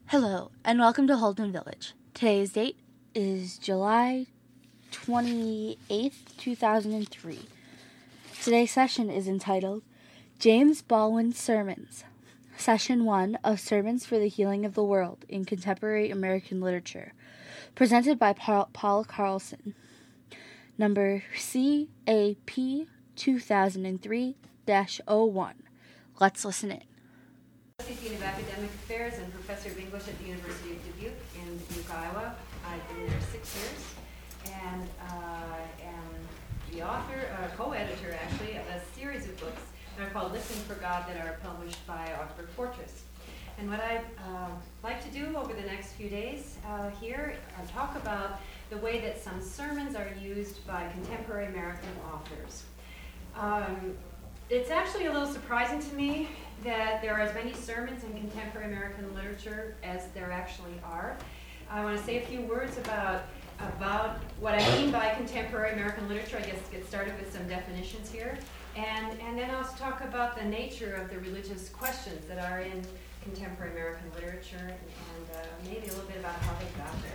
Hello, and welcome to Holden Village. Today's date is July 28th, 2003. Today's session is entitled James Baldwin's Sermons, Session 1 of Sermons for the Healing of the World in Contemporary American Literature, presented by Paul Carlson, number CAP 2003-01. Let's listen in. Dean of Academic Affairs and Professor of English at the University of Dubuque in Dubuque, Iowa. I've been there 6 years and am the author, co-editor actually, of a series of books that are called Listening for God that are published by Oxford Fortress. And what I'd like to do over the next few days here talk about the way that some sermons are used by contemporary American authors. It's actually a little surprising to me that there are as many sermons in contemporary American literature as there actually are. I want to say a few words about what I mean by contemporary American literature. I guess get started with some definitions here. And then I'll talk about the nature of the religious questions that are in contemporary American literature and maybe a little bit about how they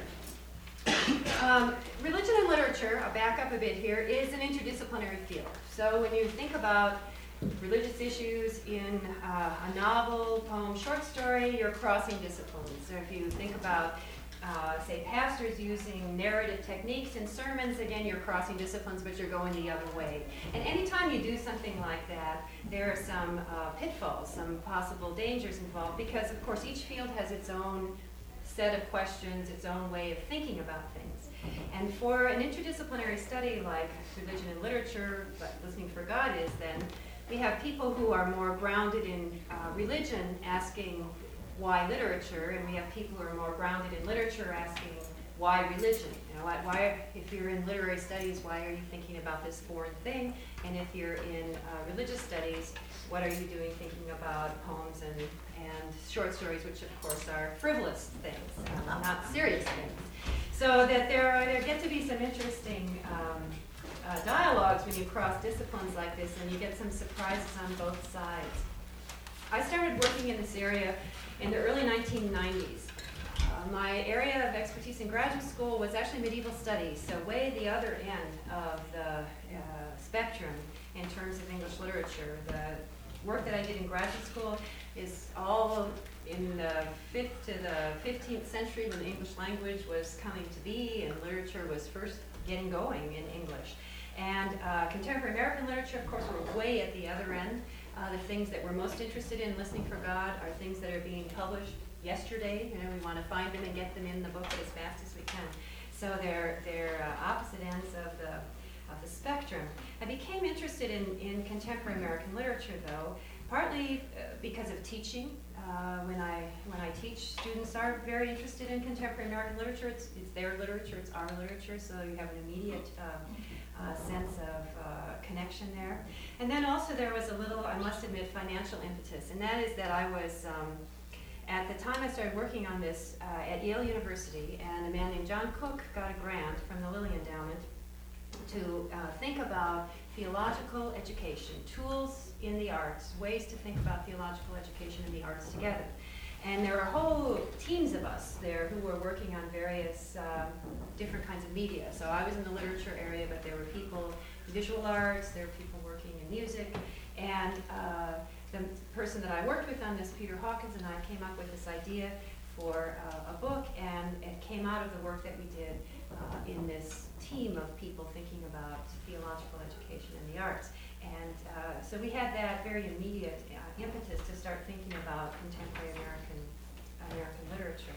got there. Religion and literature, I'll back up a bit here, is an interdisciplinary field. So when you think about religious issues in a novel, poem, short story, you're crossing disciplines. So if you think about, say, pastors using narrative techniques in sermons, again, you're crossing disciplines, but you're going the other way. And anytime you do something like that, there are some pitfalls, some possible dangers involved, because, of course, each field has its own set of questions, its own way of thinking about things. And for an interdisciplinary study like religion and literature, but Listening for God is then, we have people who are more grounded in religion asking why literature, and we have people who are more grounded in literature asking why religion. You know, why, if you're in literary studies, why are you thinking about this foreign thing? And if you're in religious studies, what are you doing thinking about poems and short stories, which of course are frivolous things, not serious things. So that there get to be some interesting dialogues when you cross disciplines like this, and you get some surprises on both sides. I started working in this area in the early 1990s. My area of expertise in graduate school was actually medieval studies, so way the other end of the spectrum in terms of English literature. The work that I did in graduate school is all in the 5th to the 15th century, when the English language was coming to be and literature was first getting going in English. And contemporary American literature, of course, we're way at the other end. The things that we're most interested in, Listening for God, are things that are being published yesterday. You know, we want to find them and get them in the book as fast as we can. So they're opposite ends of the spectrum. I became interested in contemporary American literature, though, partly because of teaching. When I teach, students are very interested in contemporary American literature. It's their literature, it's our literature, so you have an immediate sense of connection there. And then also there was a little, I must admit, financial impetus, and that is that I was, at the time I started working on this at Yale University, and a man named John Cook got a grant from the Lilly Endowment to think about theological education, tools in the arts, ways to think about theological education and the arts together. And there were whole teams of us there who were working on various different kinds of media. So I was in the literature area, but there were people in visual arts, there were people working in music, and the person that I worked with on this, Peter Hawkins, and I came up with this idea for a book, and it came out of the work that we did in this team of people thinking about theological education in the arts. And so we had that very immediate impetus to start thinking about contemporary American literature.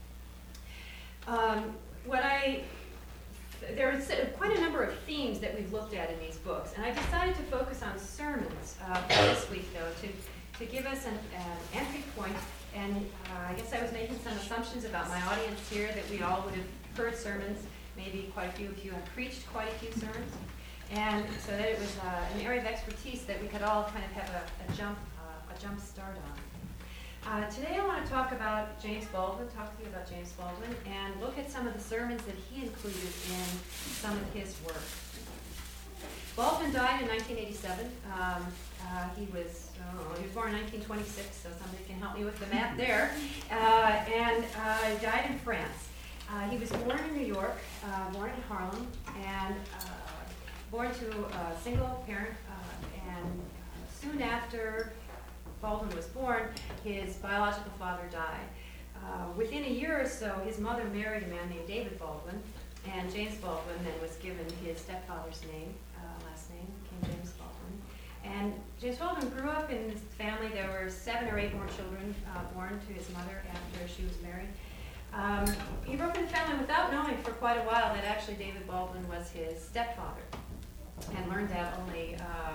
There's quite a number of themes that we've looked at in these books, and I decided to focus on sermons for this week, though, to give us an entry point. And I guess I was making some assumptions about my audience here, that we all would have heard sermons. Maybe quite a few of you have preached quite a few sermons. And so that it was an area of expertise that we could all kind of have a jump start on. Today I want to talk about James Baldwin, talk to you about James Baldwin, and look at some of the sermons that he included in some of his work. Baldwin died in 1987. He was born in 1926, so somebody can help me with the math there. And died in France. He was born in New York, born in Harlem, and born to a single parent. And soon after Baldwin was born, his biological father died. Within a year or so, his mother married a man named David Baldwin, and James Baldwin then was given his stepfather's name, last name, King James Baldwin. And James Baldwin grew up in this family. There were 7 or 8 more children born to his mother after she was married. He grew up in the family without knowing for quite a while that actually David Baldwin was his stepfather, and learned that only,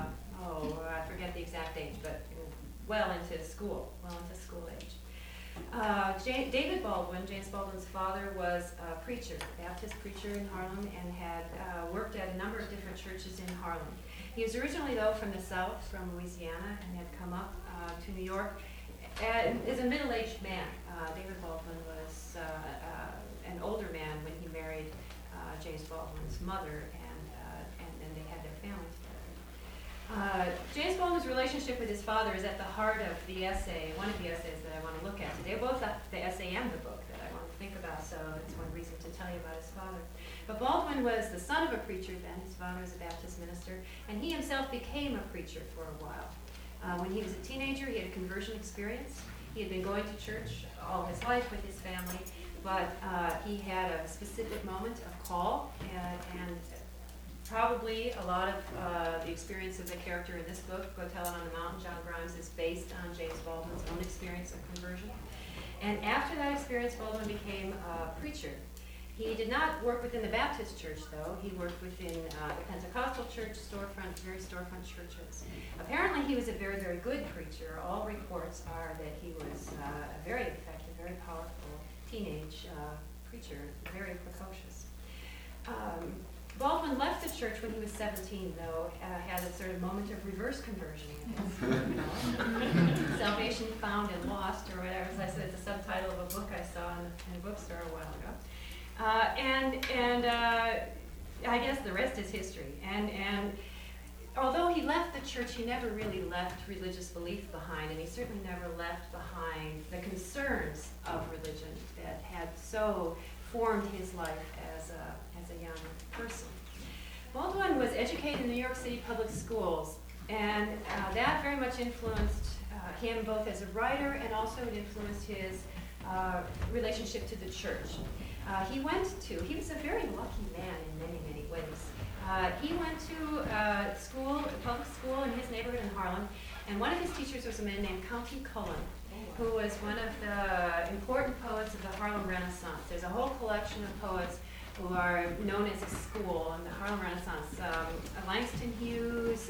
I forget the exact age, but well into school age. David Baldwin, James Baldwin's father, was a preacher, a Baptist preacher in Harlem, and had worked at a number of different churches in Harlem. He was originally, though, from the South, from Louisiana, and had come up to New York as a middle-aged man. David Baldwin was an older man when he married James Baldwin's mother, and then they had their family together. James Baldwin's relationship with his father is at the heart of the essay, one of the essays that I want to look at today, both the essay and the book that I want to think about, so it's one reason to tell you about his father. But Baldwin was the son of a preacher then. His father was a Baptist minister, and he himself became a preacher for a while. When he was a teenager, he had a conversion experience. He had been going to church all his life with his family, but he had a specific moment of call, and probably a lot of the experience of the character in this book, Go Tell It on the Mountain, John Grimes, is based on James Baldwin's own experience of conversion. And after that experience, Baldwin became a preacher. He did not work within the Baptist church, though. He worked within the Pentecostal church, very storefront churches. Apparently, he was a very, very good preacher. All reports are that he was a very effective, very powerful teenage preacher, very precocious. Baldwin left the church when he was 17, though, had a sort of moment of reverse conversion. Salvation found and lost, or whatever. As I said, it's a subtitle of a book I saw in a bookstore a while ago. I guess the rest is history. And although he left the church, he never really left religious belief behind, and he certainly never left behind the concerns of religion that had so formed his life as a young person. Baldwin was educated in the New York City public schools, and that very much influenced him both as a writer, and also it influenced his relationship to the church. He was a very lucky man in many, many ways. He went to public school in his neighborhood in Harlem, and one of his teachers was a man named Countee Cullen, who was one of the important poets of the Harlem Renaissance. There's a whole collection of poets who are known as a school in the Harlem Renaissance. Langston Hughes,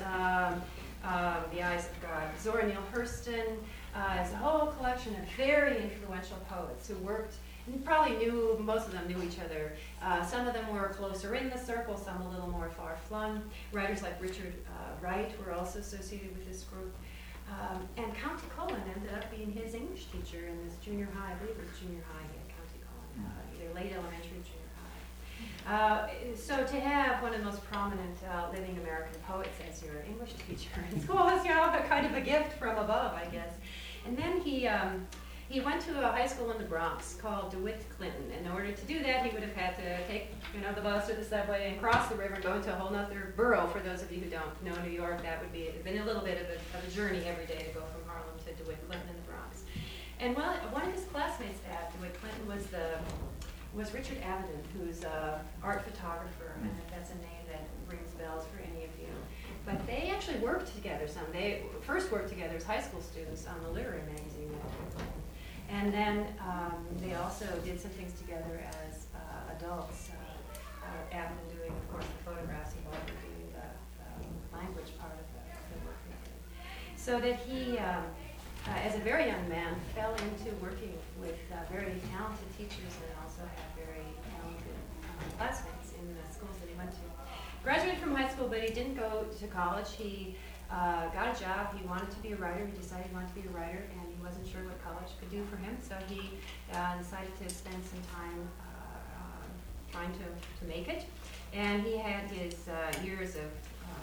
The Eyes of God, Zora Neale Hurston. There's a whole collection of very influential poets who worked, and probably most of them knew each other. Some of them were closer in the circle, some a little more far-flung. Writers like Richard Wright were also associated with this group. And Countee Cullen ended up being his English teacher in this junior high. I believe it was junior high, Countee Cullen, either late elementary or junior high. So to have one of the most prominent living American poets as your English teacher in school was, kind of a gift from above, I guess. And then he went to a high school in the Bronx called DeWitt Clinton. In order to do that, he would have had to take the bus or the subway and cross the river and go into a whole other borough. For those of you who don't know New York, that would be been a little bit of a journey every day to go from Harlem to DeWitt Clinton in the Bronx. And one of his classmates at DeWitt Clinton was Richard Avedon, who's an art photographer, and if that's a name that rings bells for any of you. But they actually worked together some. They first worked together as high school students on the literary magazine at DeWitt Clinton. And then they also did some things together as adults. Avedon doing, of course, the photographs, and Baldwin doing the language part of the work he did. So that he, as a very young man, fell into working with very talented teachers, and also had very talented classmates in the schools that he went to. Graduated from high school, but he didn't go to college. He got a job. He wanted to be a writer. He decided he wanted to be a writer, and he wasn't sure what college could do for him, so he decided to spend some time trying to make it. And he had his years of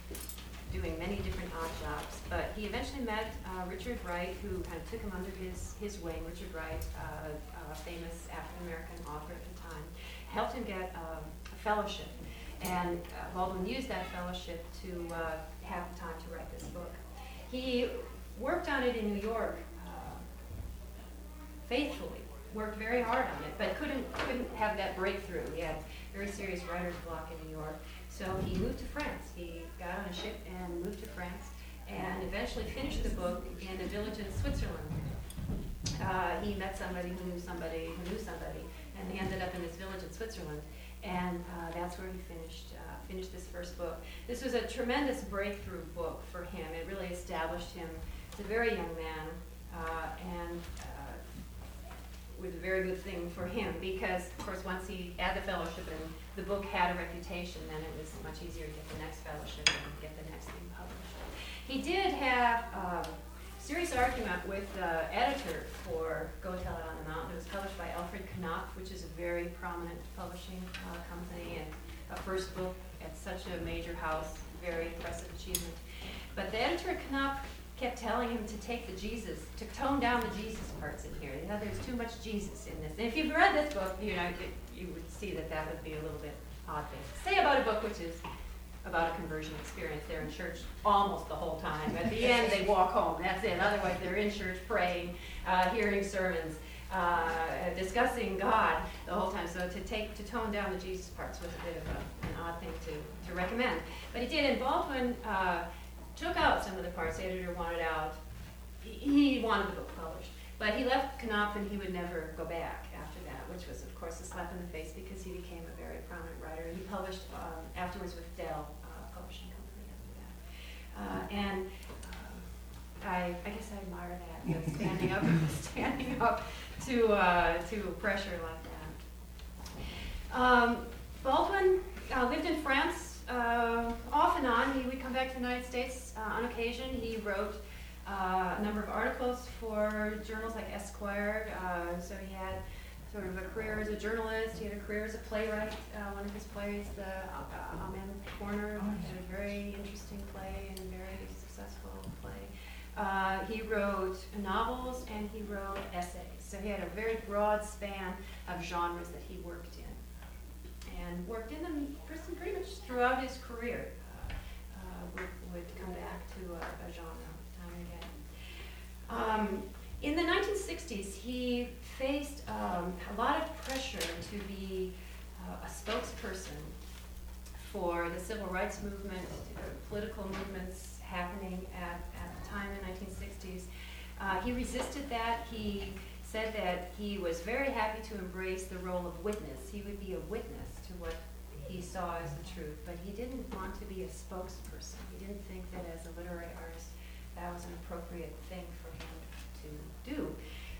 doing many different odd jobs. But he eventually met Richard Wright, who kind of took him under his wing. Richard Wright, a famous African-American author at the time, helped him get a fellowship. And Baldwin used that fellowship to have the time to write this book. He worked on it in New York faithfully, worked very hard on it, but couldn't have that breakthrough. He had very serious writer's block in New York. So he moved to France. He got on a ship and moved to France and eventually finished the book in a village in Switzerland. He met somebody who knew somebody who knew somebody, and he ended up in this village in Switzerland. And that's where he finished this first book. This was a tremendous breakthrough book for him. It really established him as a very young man, and was a very good thing for him because, of course, once he had the fellowship and the book had a reputation, then it was much easier to get the next fellowship and get the next thing published. He did have a serious argument with the editor for Go Tell It on the Mountain. It was published by Alfred Knopf, which is a very prominent publishing company, and a first book at such a major house, very impressive achievement. But the editor at Knopf kept telling him to take the Jesus, to tone down the Jesus parts in here. You know, there's too much Jesus in this. And if you've read this book, you know, you would see that that would be a little bit odd thing to say about a book which is about a conversion experience. They're in church almost the whole time. At the end, they walk home. That's it. Otherwise, they're in church praying, hearing sermons, discussing God the whole time. So to tone down the Jesus parts was a bit of an odd thing to recommend. But he did. And Baldwin took out some of the parts the editor wanted out. He wanted the book published. But he left Knopf and he would never go back after that, which was, of course, a slap in the face because he became a very prominent writer. He published afterwards with Dell Publishing Company after that. I guess I admire that, you know, standing up to pressure like that. Baldwin lived in France off and on. He would come back to the United States on occasion. He wrote a number of articles for journals like Esquire. So he had sort of a career as a journalist. He had a career as a playwright. One of his plays, the Amen Corner, had a very interesting play and a very successful play. He wrote novels and he wrote essays. So he had a very broad span of genres that he worked in. And worked in them pretty much throughout his career. Would come back to a genre time and again. In the 1960s, he faced a lot of pressure to be a spokesperson for the civil rights movement, political movements happening at the time in the 1960s. He resisted that. He said that he was very happy to embrace the role of witness. He would be a witness to what he saw as the truth, but he didn't want to be a spokesperson. He didn't think that as a literary artist that was an appropriate thing for him to do.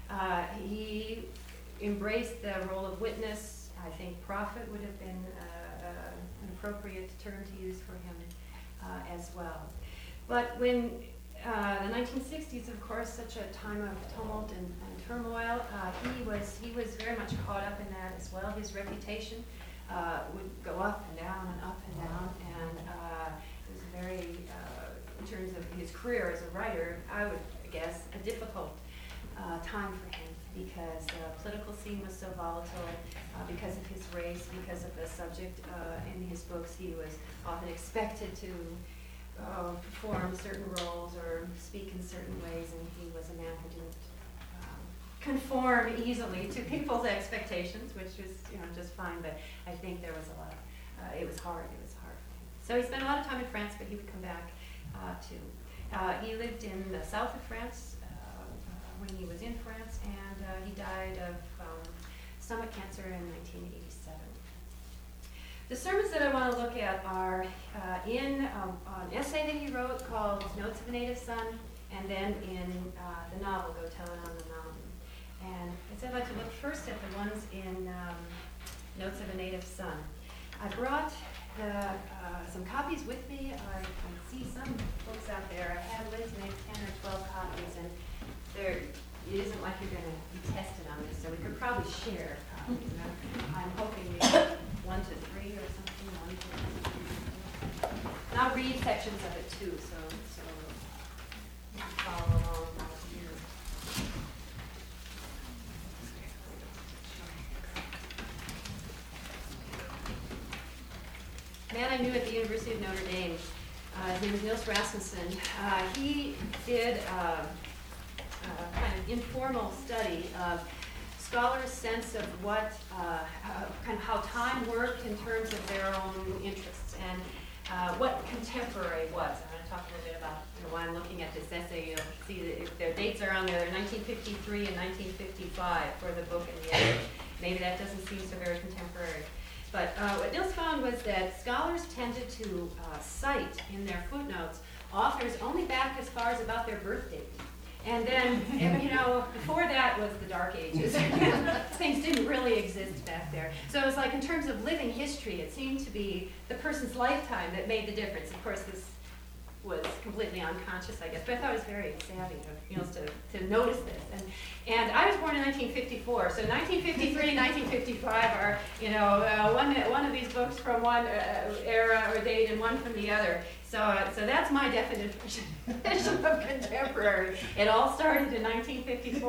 He embraced the role of witness. I think prophet would have been an appropriate term to use for him as well. But when the 1960s, of course, such a time of tumult and turmoil, he was very much caught up in that as well. His reputation would go up and down and up and down, and it was very, in terms of his career as a writer, I would guess, a difficult time for him because the political scene was so volatile, because of his race, because of the subject in his books. He was often expected to perform certain roles or speak in certain ways, and he was a man who didn't conform easily to people's expectations, which was, just fine. But I think there was a lot. It was hard. It was hard for him. So he spent a lot of time in France, but he would come back too. He lived in the south of France when he was in France, and he died of stomach cancer in 1987. The sermons that I want to look at are in an essay that he wrote called Notes of a Native Son, and then in the novel Go Tell It on the Mountain. And I'd like to look first at the ones in Notes of a Native Son. I brought some copies with me. I can see some books out there. I had Liz make 10 or 12 copies, and it isn't like you're going to be tested on this, so we could probably share copies. I'm hoping maybe 1 to 3 or something. 1 to 3. Now, I'll read sections of it too, so you can follow along here. A man I knew at the University of Notre Dame, his name is Niels Rasmussen. He did kind of informal study of scholars' sense of what, kind of how time worked in terms of their own interests and what contemporary was. I'm going to talk a little bit about why I'm looking at this essay. You'll see that if their dates are on there, 1953 and 1955 for the book and the essay. Maybe that doesn't seem so very contemporary. But what Niels found was that scholars tended to cite in their footnotes authors only back as far as about their birth date. And then, before that was the Dark Ages. Things didn't really exist back there. So it was like in terms of living history, it seemed to be the person's lifetime that made the difference. Of course, this was completely unconscious, I guess, but I thought it was very savvy of to notice this. And I was born in 1954, so 1953 and 1955 are one of these books from one era or date and one from the other. So that's my definition of contemporary. It all started in 1954.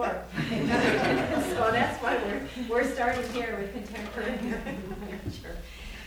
So that's why we're starting here with contemporary literature.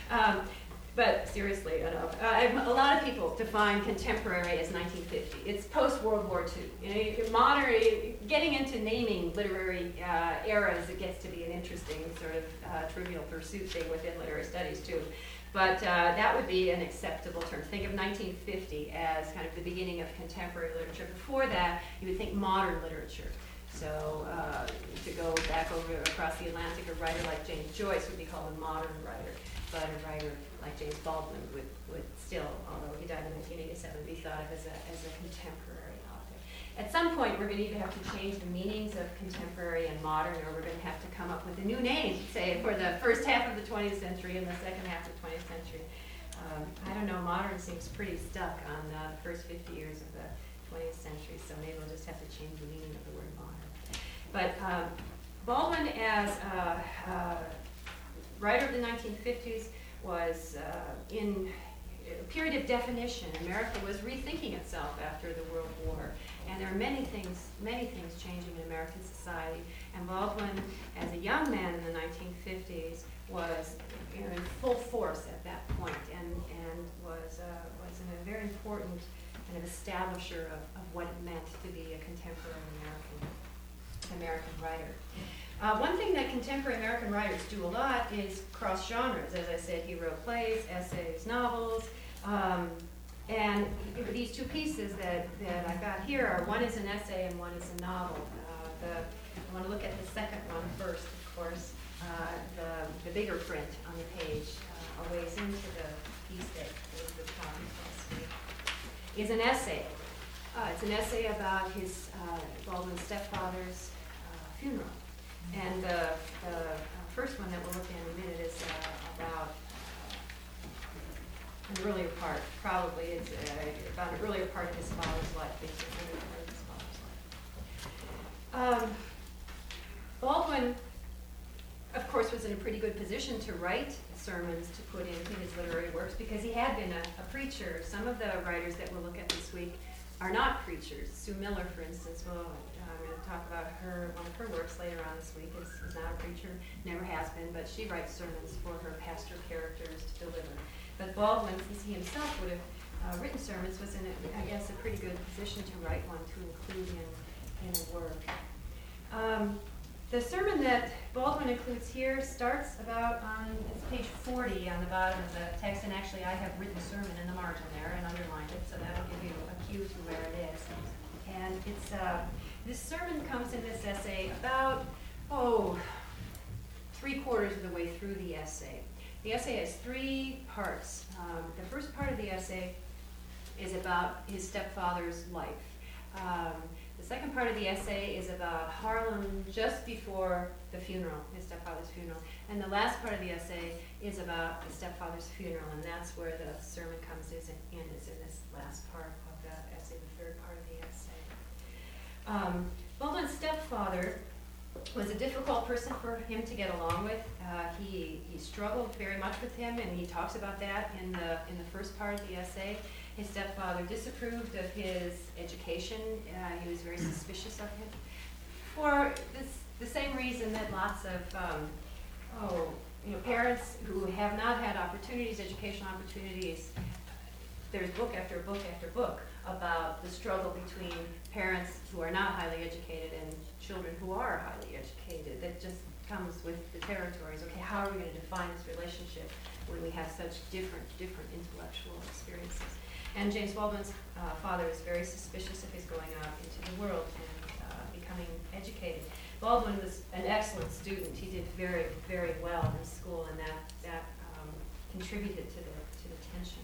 But seriously, a lot of people define contemporary as 1950. It's post-World War II. Modern, getting into naming literary eras, it gets to be an interesting sort of trivial pursuit thing within literary studies too. But that would be an acceptable term. Think of 1950 as kind of the beginning of contemporary literature. Before that, you would think modern literature. So to go back across the Atlantic, a writer like James Joyce would be called a modern writer, but a writer like James Baldwin would still, although he died in 1987, be thought of as a contemporary author. At some point, we're going to either have to change the meanings of contemporary and modern, or we're going to have to come up with a new name, say, for the first half of the 20th century and the second half of the 20th century. I don't know, modern seems pretty stuck on the first 50 years of the 20th century, so maybe we'll just have to change the meaning of the word modern. But Baldwin, as a writer of the 1950s, was in a period of definition. America was rethinking itself after the World War, and there are many things changing in American society. And Baldwin, as a young man in the 1950s, was in full force at that point, and was a very important kind of establisher of what it meant to be a contemporary American writer. One thing that contemporary American writers do a lot is cross genres. As I said, he wrote plays, essays, novels, and these two pieces that I've got here are, one is an essay and one is a novel. I want to look at the second one first, of course. The bigger print on the page, a ways into the piece that is the top is an essay. It's an essay about his Baldwin's stepfather's funeral. And the first one that we'll look at in a minute is about an earlier part, probably it's about an earlier part of his father's life, basically an earlier part of his father's life. Baldwin, of course, was in a pretty good position to write sermons to put into his literary works because he had been a preacher. Some of the writers that we'll look at this week are not preachers. Sue Miller, for instance, I'm going to talk about one of her works later on this week, is not a preacher, never has been, but she writes sermons for her pastor characters to deliver. But Baldwin, since he himself would have written sermons, was in, I guess, a pretty good position to write one to include in a work. The sermon that Baldwin includes here starts about on page 40 on the bottom of the text, and actually I have written sermon in the margin there and underlined it, so that'll give you a cue to where it is. And it's this sermon comes in this essay about, 3/4 of the way through the essay. The essay has three parts. The first part of the essay is about his stepfather's life. The second part of the essay is about Harlem just before the funeral, his stepfather's funeral. And the last part of the essay is about the stepfather's funeral, and that's where the sermon comes in, is in this last part of the essay, the third part of the essay. Baldwin's stepfather was a difficult person for him to get along with. He struggled very much with him, and he talks about that in the first part of the essay. His stepfather disapproved of his education. He was very suspicious of him for the same reason that lots of parents who have not had opportunities, educational opportunities. There's book after book after book about the struggle between parents who are not highly educated and children who are highly educated. That just comes with the territories. Okay, how are we going to define this relationship when we have such different intellectual experiences? And James Baldwin's father is very suspicious of his going out into the world and becoming educated. Baldwin was an excellent student. He did very, very well in school, and that contributed to the tension.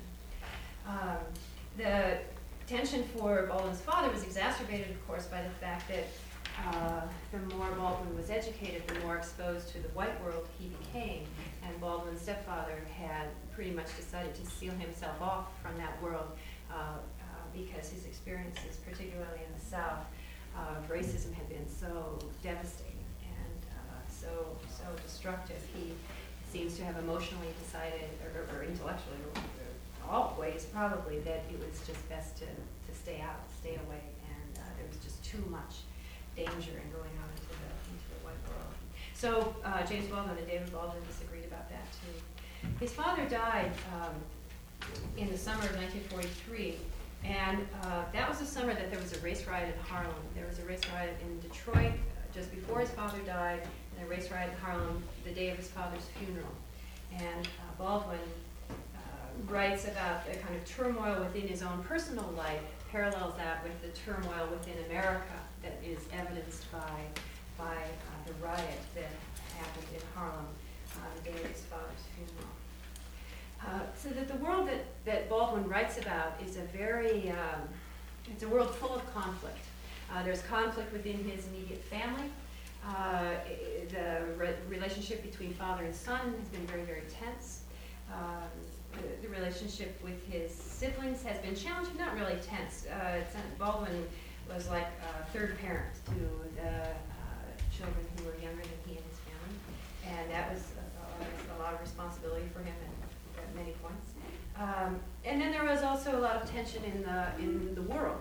The tension for Baldwin's father was exacerbated, of course, by the fact that the more Baldwin was educated, the more exposed to the white world he became. And Baldwin's stepfather had pretty much decided to seal himself off from that world because his experiences, particularly in the South, racism had been so devastating and so destructive. He seems to have emotionally decided, or intellectually, all ways probably, that it was just best to stay out, stay away, and there was just too much danger in going out into the white world. So James Baldwin and David Baldwin disagreed about that too. His father died in the summer of 1943, and that was the summer that there was a race riot in Harlem. There was a race riot in Detroit just before his father died, and a race riot in Harlem the day of his father's funeral. And Baldwin writes about the kind of turmoil within his own personal life, parallels that with the turmoil within America that is evidenced by the riot that happened in Harlem the day of his father's funeral. So that the world that Baldwin writes about is it's a world full of conflict. There's conflict within his immediate family. The relationship between father and son has been very, very tense. The relationship with his siblings has been challenging, not really tense. Baldwin was like a third parent to the children who were younger than he and his family, and that was a lot of responsibility for him at many points. And then there was also a lot of tension in the world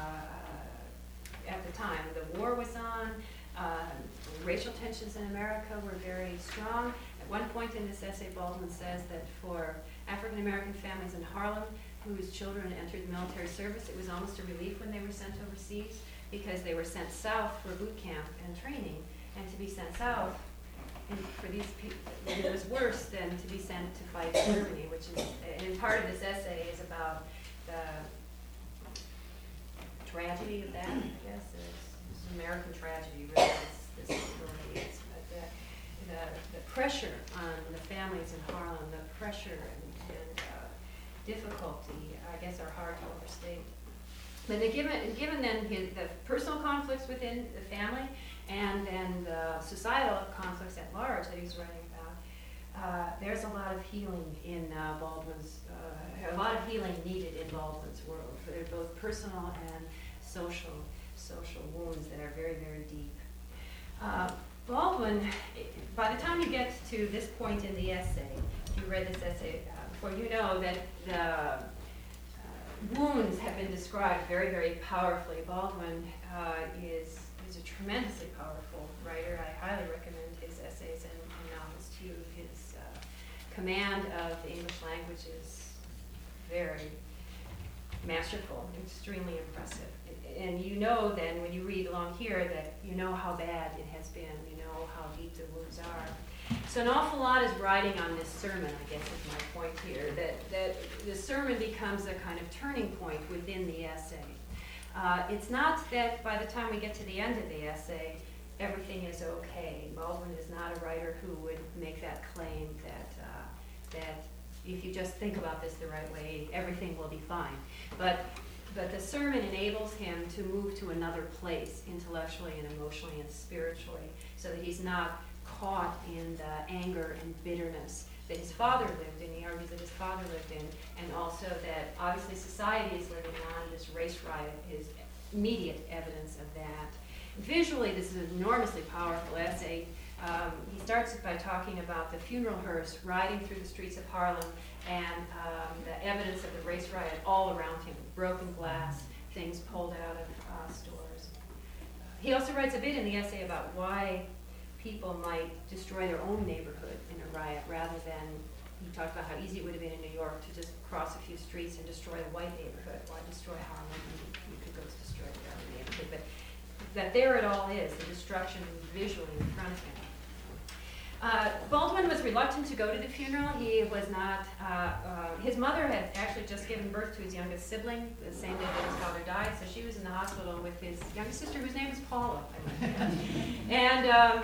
at the time. The war was on. Racial tensions in America were very strong. At one point in this essay, Baldwin says that for African American families in Harlem whose children entered the military service, it was almost a relief when they were sent overseas because they were sent south for boot camp and training. And to be sent south, and for these people, it was worse than to be sent to fight in Germany, which is, and part of this essay is about the tragedy of that, I guess. It's American tragedy, really, this really is. But the pressure on the families in Harlem, the pressure and difficulty, I guess, are hard to overstate. But given then the personal conflicts within the family and then the societal conflicts at large that he's writing about, there's a lot of healing in Baldwin's, a lot of healing needed in Baldwin's world. They're both personal and social wounds that are very, very deep. Baldwin, by the time you get to this point in the essay, if you read this essay before, you know that the wounds have been described very, very powerfully. Baldwin is a tremendously powerful writer. I highly recommend his essays and novels to you. His command of the English language is very masterful, extremely impressive. And you know then, when you read along here, that you know how bad it has been, you know how deep the wounds are. So an awful lot is riding on this sermon, I guess is my point here, that the sermon becomes a kind of turning point within the essay. It's not that by the time we get to the end of the essay, everything is okay. Baldwin is not a writer who would make that claim that if you just think about this the right way, everything will be fine. But the sermon enables him to move to another place intellectually and emotionally and spiritually, so that he's not caught in the anger and bitterness that his father lived in. He argues that his father lived in, and also that obviously society is living on. This race riot is immediate evidence of that. Visually, this is an enormously powerful essay. He starts by talking about the funeral hearse riding through the streets of Harlem and the evidence of the race riot all around him, broken glass, things pulled out of stores. He also writes a bit in the essay about why people might destroy their own neighborhood in a riot rather than, he talked about how easy it would have been in New York to just cross a few streets and destroy a white neighborhood. Why destroy Harlem? You could go to destroy the other neighborhood. But that there it all is, the destruction visually in front of him. Baldwin was reluctant to go to the funeral. He was not, his mother had actually just given birth to his youngest sibling the same day that his father died, so she was in the hospital with his youngest sister, whose name was Paula, I might add.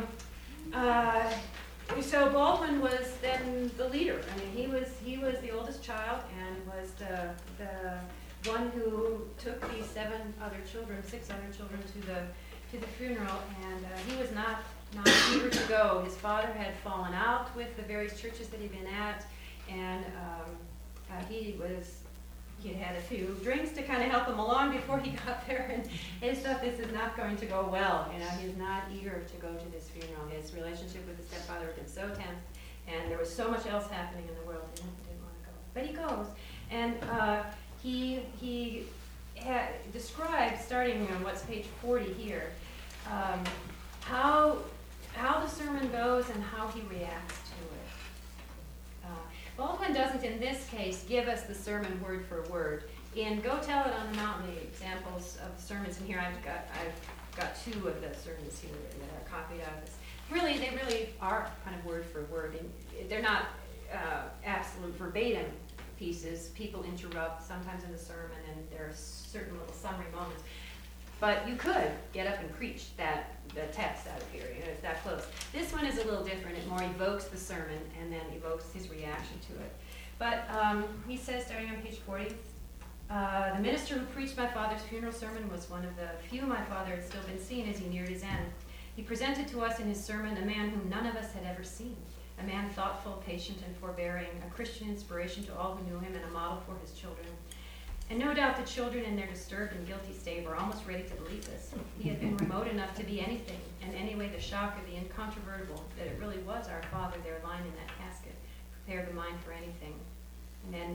And so Baldwin was then the leader. I mean, he was the oldest child and was the one who took these six other children to the funeral, and he was not eager to go. His father had fallen out with the various churches that he'd been at, and he had had a few drinks to kind of help him along before he got there, and he thought this is not going to go well. He's not eager to go to this funeral. His relationship with his stepfather had been so tense, and there was so much else happening in the world. He didn't want to go, but he goes, and he describes, starting on what's page 40 here, how the sermon goes and how he reacts to it. Baldwin doesn't, in this case, give us the sermon word for word. In Go Tell It on the Mountain, the examples of the sermons, and here I've got two of the sermons here that are copied out of this. Really, they really are kind of word for word. And they're not absolute verbatim pieces. People interrupt sometimes in the sermon, and there are certain little summary moments. But you could get up and preach the text out of here, it's that close. This one is a little different. It more evokes the sermon and then evokes his reaction to it. But he says, starting on page 40, the minister who preached my father's funeral sermon was one of the few my father had still been seen as he neared his end. He presented to us in his sermon a man whom none of us had ever seen, a man thoughtful, patient, and forbearing, a Christian inspiration to all who knew him and a model for his children. And no doubt the children in their disturbed and guilty state were almost ready to believe this. He had been remote enough to be anything, and anyway the shock of the incontrovertible, that it really was our father there lying in that casket, prepared the mind for anything. And then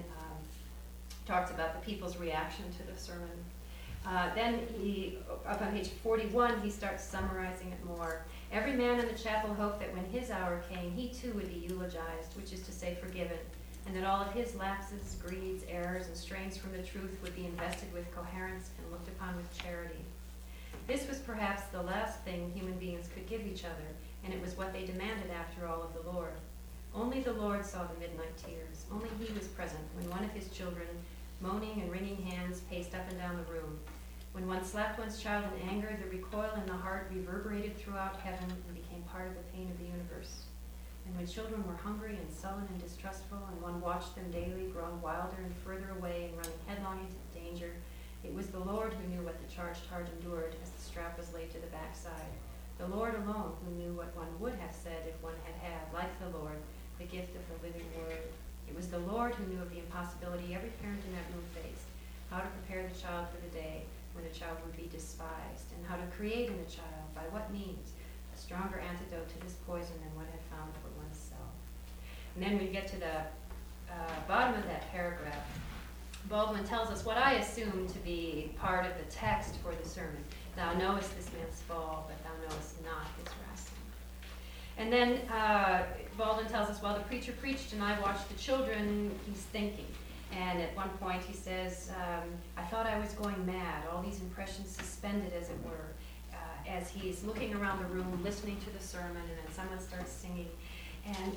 talks about the people's reaction to the sermon. Then up on page 41, he starts summarizing it more. Every man in the chapel hoped that when his hour came, he too would be eulogized, which is to say forgiven, and that all of his lapses, greeds, errors, and strains from the truth would be invested with coherence and looked upon with charity. This was perhaps the last thing human beings could give each other, and it was what they demanded after all of the Lord. Only the Lord saw the midnight tears. Only he was present when one of his children, moaning and wringing hands, paced up and down the room. When one slapped one's child in anger, the recoil in the heart reverberated throughout heaven and became part of the pain of the universe. And when children were hungry and sullen and distrustful, and one watched them daily growing wilder and further away and running headlong into danger, it was the Lord who knew what the charged heart endured as the strap was laid to the backside. The Lord alone who knew what one would have said if one had had, like the Lord, the gift of the living word. It was the Lord who knew of the impossibility every parent in that room faced, how to prepare the child for the day when the child would be despised, and how to create in the child, by what means, a stronger antidote to this poison than one had found for oneself. And then we get to the bottom of that paragraph. Baldwin tells us what I assume to be part of the text for the sermon. Thou knowest this man's fall, but thou knowest not his wrestling. And then Baldwin tells us while the preacher preached and I watched the children, he's thinking. And at one point he says, I thought I was going mad, all these impressions suspended as it were, as he's looking around the room, listening to the sermon, and then someone starts singing. And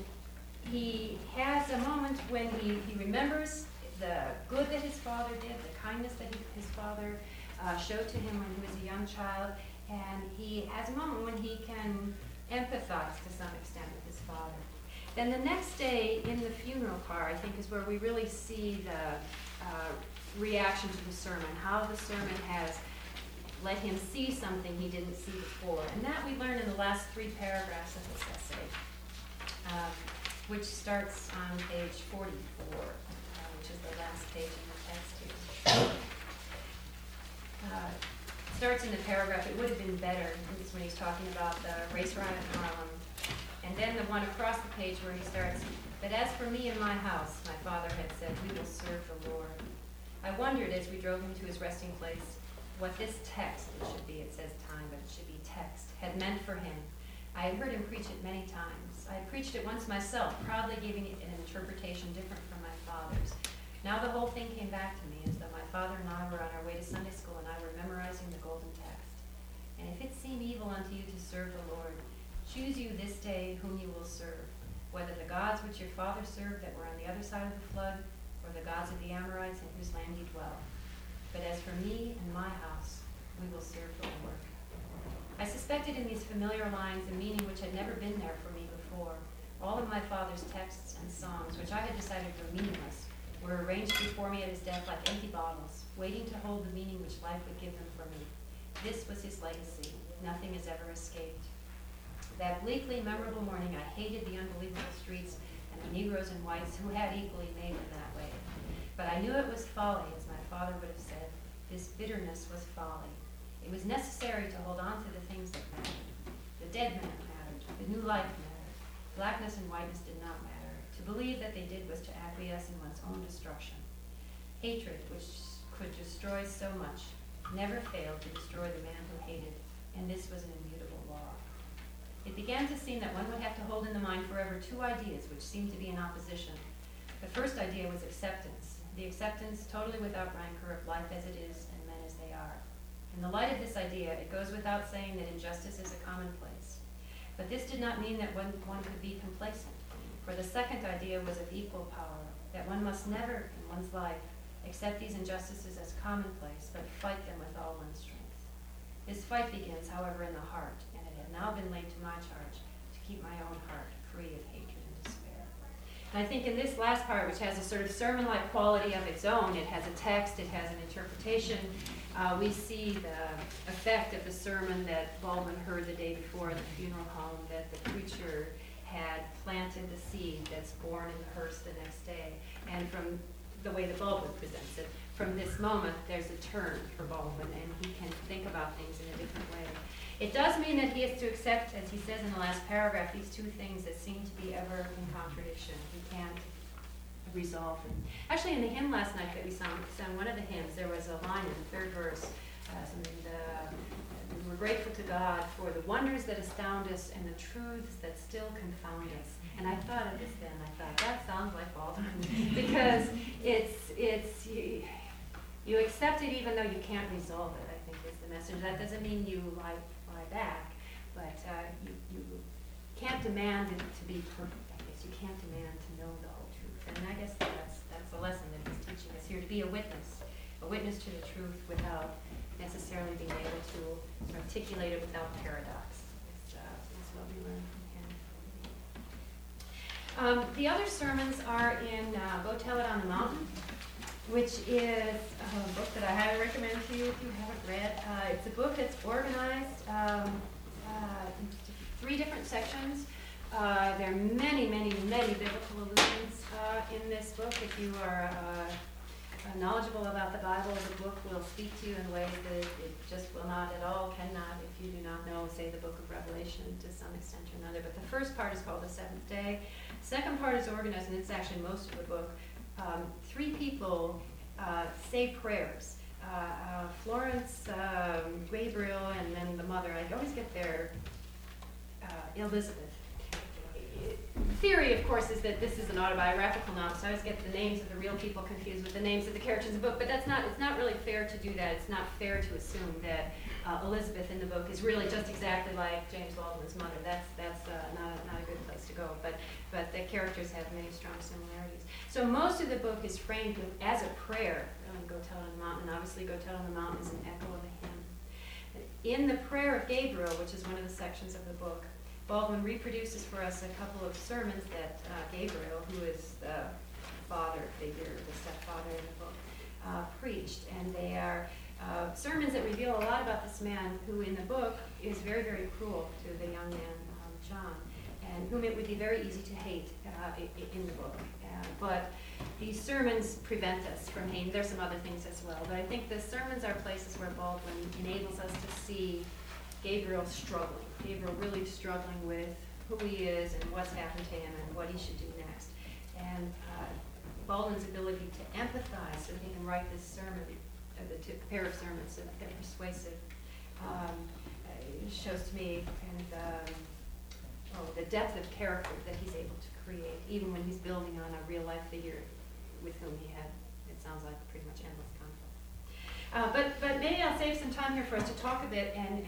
he has a moment when he remembers the good that his father did, the kindness that his father showed to him when he was a young child, and he has a moment when he can empathize to some extent with his father. Then the next day in the funeral car, I think, is where we really see the reaction to the sermon, how the sermon has let him see something he didn't see before. And that we learn in the last 3 paragraphs of this essay, which starts on page 44, which is the last page in the text here. Starts in the paragraph, it would have been better, this is when he's talking about the race riot in Harlem. And then the one across the page where he starts, "But as for me and my house, my father had said, we will serve the Lord." I wondered as we drove him to his resting place what this text, it should be, it says time, but it should be text, had meant for him. I had heard him preach it many times. I had preached it once myself, proudly giving it an interpretation different from my father's. Now the whole thing came back to me as though my father and I were on our way to Sunday school and I were memorizing the golden text. "And if it seem evil unto you to serve the Lord, choose you this day whom you will serve, whether the gods which your father served that were on the other side of the flood, or the gods of the Amorites in whose land you dwell. But as for me and my house, we will serve the Lord." I suspected in these familiar lines a meaning which had never been there for me before. All of my father's texts and songs, which I had decided were meaningless, were arranged before me at his death like empty bottles, waiting to hold the meaning which life would give them for me. This was his legacy. Nothing has ever escaped. That bleakly memorable morning, I hated the unbelievable streets and the Negroes and whites who had equally made them that way. But I knew it was folly, as my father would have said. This bitterness was folly. It was necessary to hold on to the things that mattered. The dead man mattered. The new life mattered. Blackness and whiteness did not matter. To believe that they did was to acquiesce in one's own destruction. Hatred, which could destroy so much, never failed to destroy the man who hated, and this was an immutable law. It began to seem that one would have to hold in the mind forever two ideas which seemed to be in opposition. The first idea was acceptance, the acceptance totally without rancor of life as it is and men as they are. In the light of this idea, it goes without saying that injustice is a commonplace. But this did not mean that one could be complacent, for the second idea was of equal power, that one must never in one's life accept these injustices as commonplace, but fight them with all one's strength. This fight begins, however, in the heart, and it had now been laid to my charge to keep my own heart free of hatred and despair. And I think in this last part, which has a sort of sermon-like quality of its own, it has a text, it has an interpretation, we see the effect of the sermon that Baldwin heard the day before at the funeral home, that the preacher had planted the seed that's born in the hearse the next day. And from the way that Baldwin presents it, from this moment, there's a turn for Baldwin, and he can think about things in a different way. It does mean that he has to accept, as he says in the last paragraph, these two things that seem to be ever in contradiction. He can't resolve them. Actually, in the hymn last night that we sang one of the hymns, there was a line in the third verse, we're grateful to God for the wonders that astound us and the truths that still confound us. And I thought of this then, I thought, that sounds like Baldwin. Because it's you accept it even though you can't resolve it, I think is the message. That doesn't mean you lie back, but you can't demand it to be perfect, I guess. You can't demand to know the whole truth. And I guess that's the lesson that he's teaching us here, to be a witness to the truth without necessarily being able to articulate it without paradox. That's what we learn from him. The other sermons are in Go Tell It on the Mountain, which is a book that I highly recommend to you if you haven't read. It's a book that's organized into 3 different sections. There are many, many, many biblical allusions in this book. If you are knowledgeable about the Bible, the book will speak to you in ways that it just will not at all, cannot, if you do not know, say, the book of Revelation to some extent or another. But the first part is called the Seventh Day. The second part is organized, and it's actually most of the book. 3 people say prayers. Florence, Gabriel, and then the mother. I always get their Elizabeth. Theory, of course, is that this is an autobiographical novel, so I always get the names of the real people confused with the names of the characters in the book, but it's not really fair to do that. It's not fair to assume that Elizabeth in the book is really just exactly like James Baldwin's mother. That's not a good place to go, but the characters have many strong similarities. So most of the book is framed as a prayer. Go Tell It on the Mountain. Obviously, Go Tell It on the Mountain is an echo of a hymn. In the Prayer of Gabriel, which is one of the sections of the book, Baldwin reproduces for us a couple of sermons that Gabriel, who is the father figure, the stepfather in the book, preached. And they are sermons that reveal a lot about this man who in the book is very, very cruel to the young man, John, and whom it would be very easy to hate in the book. But these sermons prevent us from hating. There's some other things as well. But I think the sermons are places where Baldwin enables us to see Gabriel struggling. Gabriel really struggling with who he is and what's happened to him and what he should do next. And Baldwin's ability to empathize so that he can write this sermon, the pair of sermons that are persuasive, shows to me the depth of character that he's able to create, even when he's building on a real life figure with whom he had, it sounds like, pretty much endless conflict. But maybe I'll save some time here for us to talk a bit, and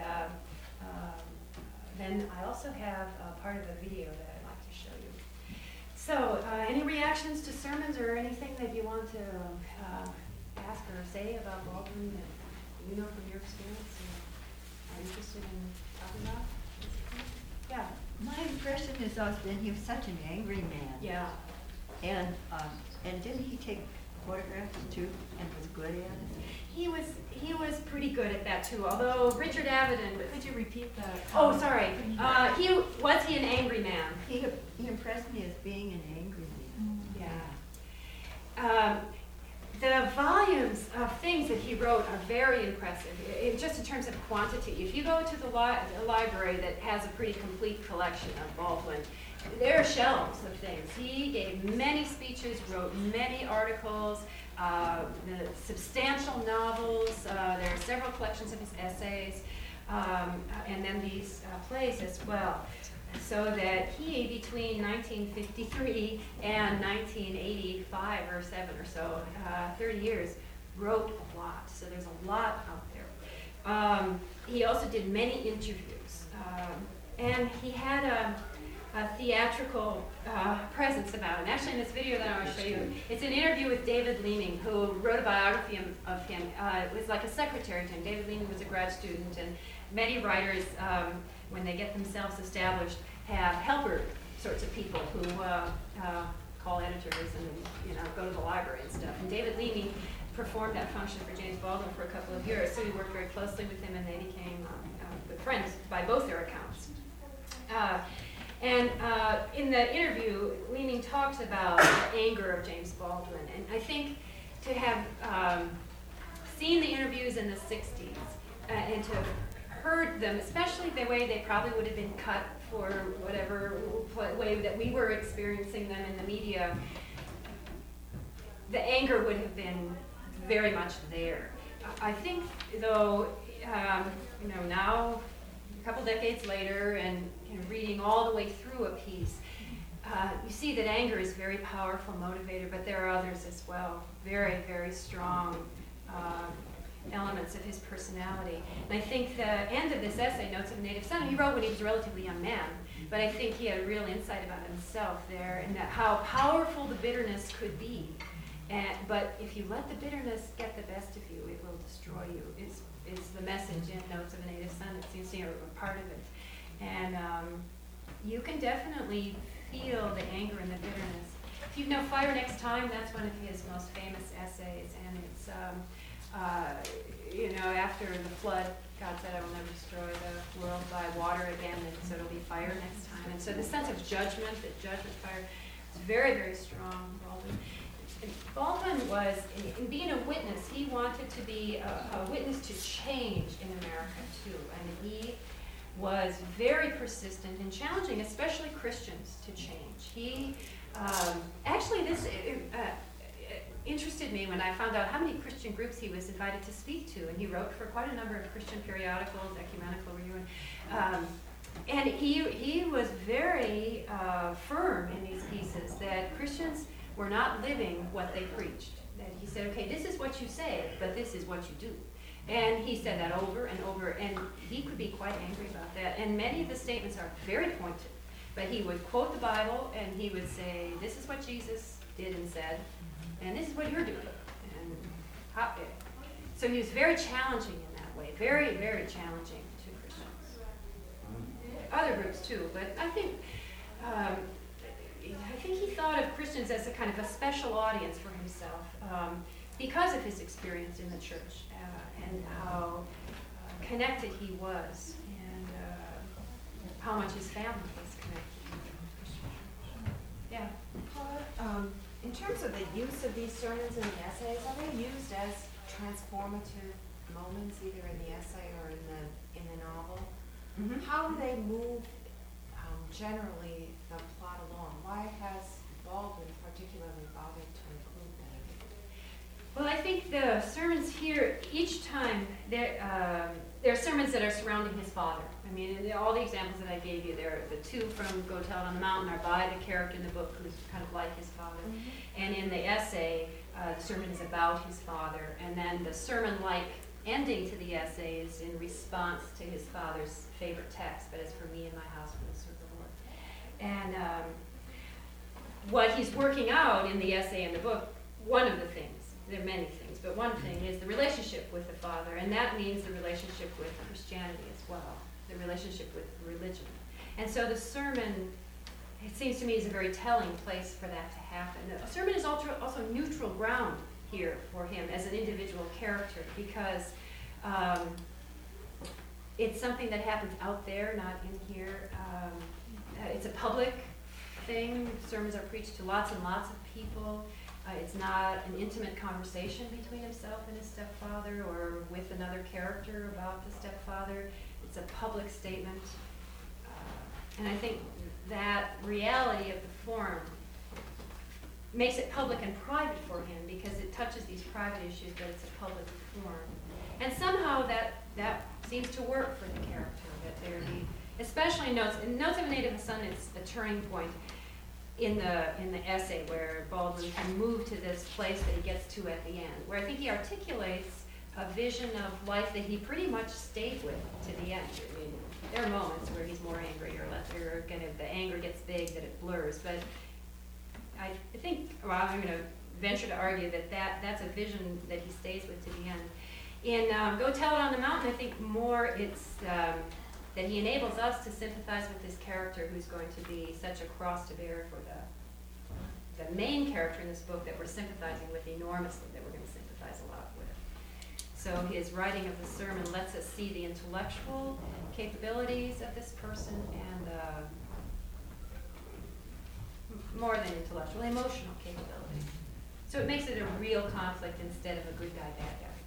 then I also have part of a video that I'd like to show you. So, any reactions to sermons or anything that you want to ask or say about Baldwin that you know from your experience and are interested in talking about? Yeah. My impression has always been he was such an angry man. Yeah. And didn't he take photographs too and was good at it? He was pretty good at that too. Although Richard Avedon. Could you repeat that? Oh, sorry. Was he an angry man? He impressed me as being an angry man. Yeah. The volumes of things that he wrote are very impressive, just in terms of quantity. If you go to the library that has a pretty complete collection of Baldwin, there are shelves of things. He gave many speeches, wrote many articles, the substantial novels. There are several collections of his essays, and then these plays as well. So that he, between 1953 and 1985 or 7 or so, 30 years, wrote a lot. So there's a lot out there. He also did many interviews. And he had a theatrical presence about him. Actually, in this video that I want to show you, it's an interview with David Leeming, who wrote a biography of him. It was like a secretary to him. David Leeming was a grad student, and many writers, when they get themselves established, have helper sorts of people who call editors and go to the library and stuff. And David Leeming performed that function for James Baldwin for a couple of years, so he worked very closely with him, and they became good friends by both their accounts. In the interview, Leeming talks about the anger of James Baldwin, and I think to have seen the interviews in the 60s and to have heard them, especially the way they probably would have been cut for whatever way that we were experiencing them in the media, the anger would have been very much there. I think, though, now, a couple decades later, and reading all the way through a piece, you see that anger is a very powerful motivator, but there are others as well, very, very strong elements of his personality. And I think the end of this essay, Notes of a Native Son, he wrote when he was a relatively young man, but I think he had a real insight about himself there, and that how powerful the bitterness could be. But if you let the bitterness get the best of you, it will destroy you, is the message in Notes of a Native Son. It seems to be a part of it. And you can definitely feel the anger and the bitterness. If you know Fire Next Time, that's one of his most famous essays, and it's after the flood, God said, I will never destroy the world by water again, and so it'll be fire next time. And so the sense of judgment, that judgment fire, is very, very strong. Baldwin was, in being a witness, he wanted to be a witness to change in America, too. And he was very persistent in challenging, especially Christians, to change. He, this interested me when I found out how many Christian groups he was invited to speak to, and he wrote for quite a number of Christian periodicals, Ecumenical Review, and he was very firm in these pieces that Christians were not living what they preached. That he said, okay, this is what you say, but this is what you do. And he said that over and over, and he could be quite angry about that. And many of the statements are very pointed, but he would quote the Bible, and he would say, this is what Jesus did and said, and this is what you're doing. And so he was very challenging in that way, very, very challenging to Christians. Other groups too, but I think he thought of Christians as a kind of a special audience for himself because of his experience in the church and how connected he was, and how much his family was connected. Yeah. In terms of the use of these sermons and the essays, are they used as transformative moments, either in the essay or in the novel? Mm-hmm. How do they move generally the plot along? Why has Baldwin particularly bothered to include that? Well, I think the sermons here, each time, there are sermons that are surrounding his father. I mean, all the examples that I gave you there, the two from Go Tell It on the Mountain are by the character in the book who's kind of like his father. Mm-hmm. And in the essay, the sermon is about his father. And then the sermon-like ending to the essay is in response to his father's favorite text, but as for me and my house, we will serve the Lord. And what he's working out in the essay and the book, one of the things, there are many things, but one thing is the relationship with the Father, and that means the relationship with Christianity as well, the relationship with religion. And so the sermon, it seems to me, is a very telling place for that to happen. The sermon is also neutral ground here for him as an individual character, because it's something that happens out there, not in here. It's a public thing. Sermons are preached to lots and lots of people. It's not an intimate conversation between himself and his stepfather or with another character about the stepfather. It's a public statement. And I think that reality of the form makes it public and private for him, because it touches these private issues, but it's a public form. And somehow that seems to work for the character, that there be, especially in Notes of a Native Son, it's a turning point in the essay where Baldwin can move to this place that he gets to at the end, where I think he articulates a vision of life that he pretty much stayed with to the end. I mean, there are moments where he's more angry or less, or the anger gets big, that it blurs, but I think, well, I'm going to venture to argue that that's a vision that he stays with to the end. In Go Tell It on the Mountain, I think more it's that he enables us to sympathize with this character who's going to be such a cross to bear for the main character in this book that we're sympathizing with enormously, that we're going to sympathize a lot with. So his writing of the sermon lets us see the intellectual capabilities of this person and more than intellectual, emotional capabilities. So it makes it a real conflict instead of a good guy, bad guy.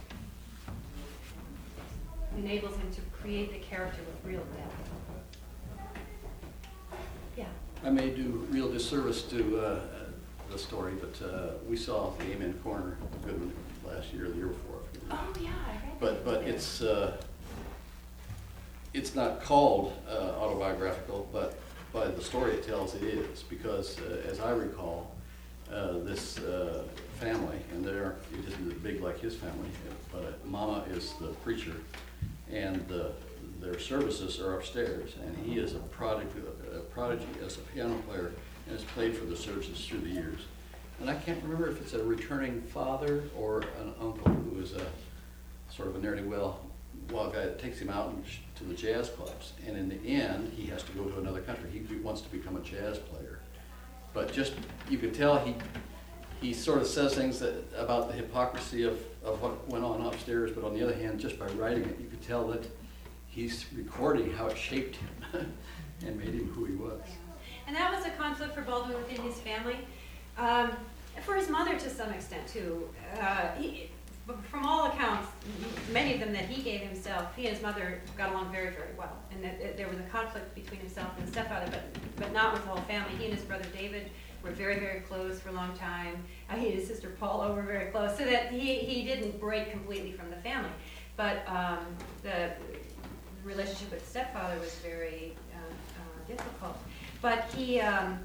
Enables him to create the character with real depth. Yeah. I may do real disservice to the story, but we saw the Amen Corner Goodman last year or the year before. Oh yeah, I read that. But it's not called autobiographical, but by the story it tells, it is, because as I recall, this family, and it isn't big like his family, but Mama is the preacher, and their services are upstairs, and he is a prodigy as a piano player, and has played for the services through the years. And I can't remember if it's a returning father or an uncle who is a sort of a ne'er-do-well wild guy that takes him out to the jazz clubs, and in the end he has to go to another country. He wants to become a jazz player, but just you could tell he sort of says things about the hypocrisy of what went on upstairs, but on the other hand, just by writing it, you could tell that he's recording how it shaped him and made him who he was. And that was a conflict for Baldwin within his family, for his mother to some extent too. From all accounts, many of them that he gave himself, he and his mother got along very, very well, and that there was a conflict between himself and his stepfather, but not with the whole family. He and his brother David were very, very close for a long time. He and his sister Paula were very close, so that he didn't break completely from the family. But the relationship with the stepfather was very difficult. But he,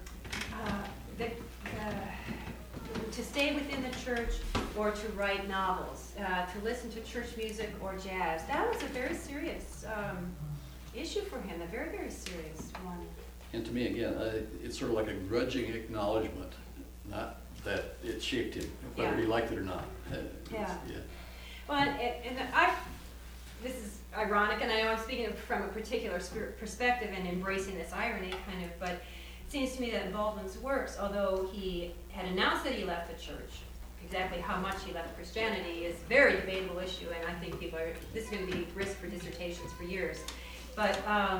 to stay within the church or to write novels, to listen to church music or jazz, that was a very serious issue for him, a very, very serious one. And to me, again, it's sort of like a grudging acknowledgement, not that it shaped him, whether he liked it or not. Yeah. Well, and this is ironic, and I know I'm speaking from a particular perspective and embracing this irony, kind of, but it seems to me that in Baldwin's works, although he had announced that he left the church, exactly how much he left Christianity is a very debatable issue, and I think this is going to be risk for dissertations for years. But